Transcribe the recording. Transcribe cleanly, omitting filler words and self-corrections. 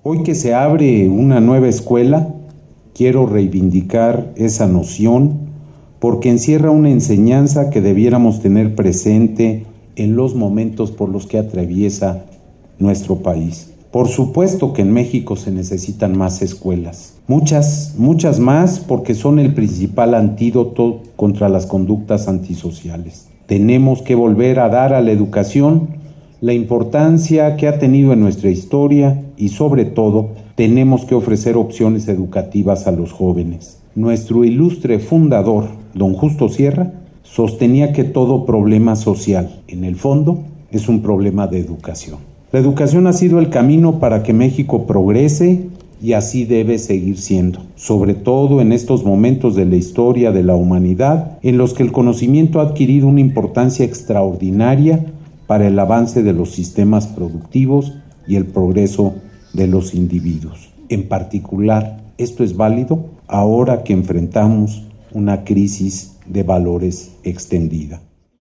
Hoy que se abre una nueva escuela, quiero reivindicar esa noción porque encierra una enseñanza que debiéramos tener presente en los momentos por los que atraviesa nuestro país. Por supuesto que en México se necesitan más escuelas, muchas más, porque son el principal antídoto contra las conductas antisociales. Tenemos que volver a dar a la educación la importancia que ha tenido en nuestra historia y, sobre todo, tenemos que ofrecer opciones educativas a los jóvenes. Nuestro ilustre fundador, don Justo Sierra, sostenía que todo problema social, en el fondo, es un problema de educación. La educación ha sido el camino para que México progrese y así debe seguir siendo, sobre todo en estos momentos de la historia de la humanidad en los que el conocimiento ha adquirido una importancia extraordinaria para el avance de los sistemas productivos y el progreso de los individuos. En particular, esto es válido ahora que enfrentamos una crisis de valores extendida.